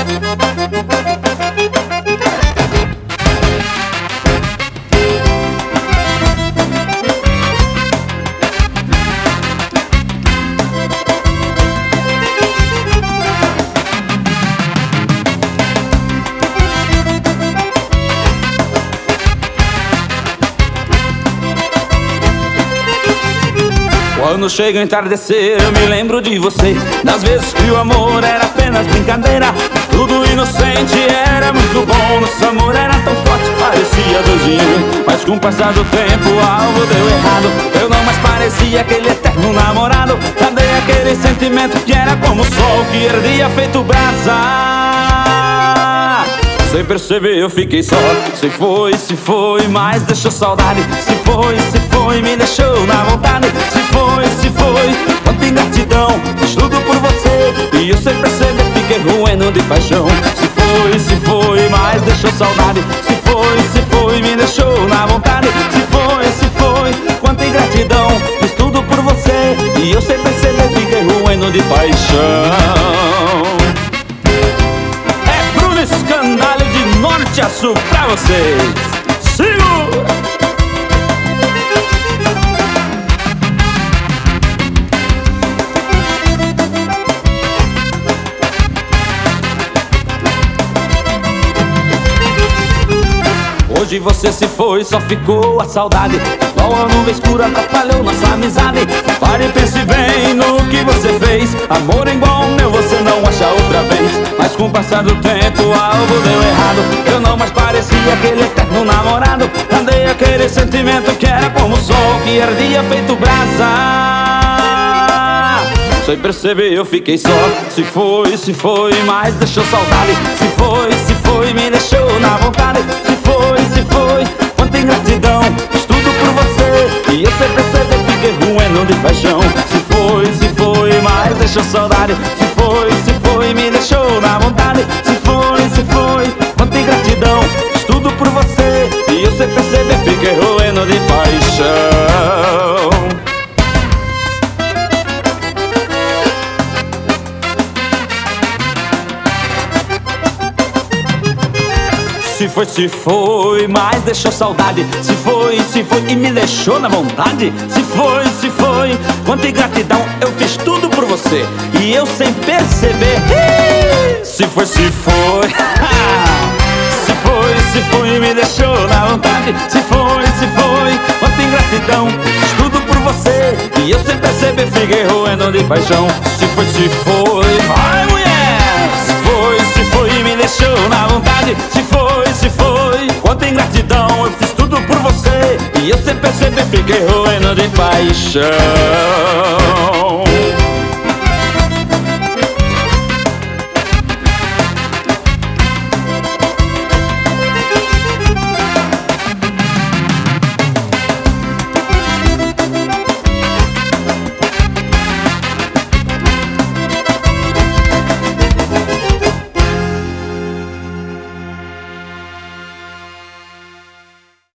Quando chega o entardecer eu me lembro de você, das vezes que o amor era apenas brincadeira. Tudo inocente era muito bom, nosso amor era tão forte, parecia dois em um. Mas com o passar do tempo algo deu errado, eu não mais parecia aquele eterno namorado. Cadê aquele sentimento que era como o sol que ardia feito brasa? Sem perceber eu fiquei só. Se foi, mas deixou saudade. Se foi, me deixou na vontade. Se foi, quanta ingratidão, fiz tudo por você e eu sem perceber fiquei roendo de paixão. Se foi, mas deixou saudade. Se foi, me deixou na vontade. Se foi, quanta ingratidão, fiz tudo por você e eu sem perceber fiquei roendo de paixão. Escandalho de norte a sul pra vocês. Segura! Hoje você se foi, só ficou a saudade. Igual a nuvem escura atrapalhou nossa amizade. Pare e pense bem no que você fez. Amor igual ao meu você não acha outra vez. Mas com o passar do tempo algo deu errado, eu não mais parecia aquele eterno namorado. Andei aquele sentimento que era como o sol que ardia feito brasa. Sem perceber eu fiquei só. Se foi, mas deixou saudade. Se foi, me deixou na vontade. Se foi, quanta ingratidão, fiz tudo por você e eu sem perceber fiquei roendo de paixão. Se foi, mas deixou saudade. Se foi, me deixou na vontade. Se foi, quanta ingratidão, fiz tudo por você e eu sem perceber fiquei roendo de paixão. Se foi, mas deixou saudade. Se foi e me deixou na vontade. Se foi, quanta ingratidão, eu fiz tudo por você e eu sem perceber. Se foi se foi, e me deixou na vontade. Se foi, quanta ingratidão, fiz tudo por você e eu sem perceber fiquei roendo de paixão. Se foi, vai mulher. Se foi, e me deixou na vontade. Se foi, quanta ingratidão, eu fiz tudo por você e eu sem perceber fiquei roendo de paixão.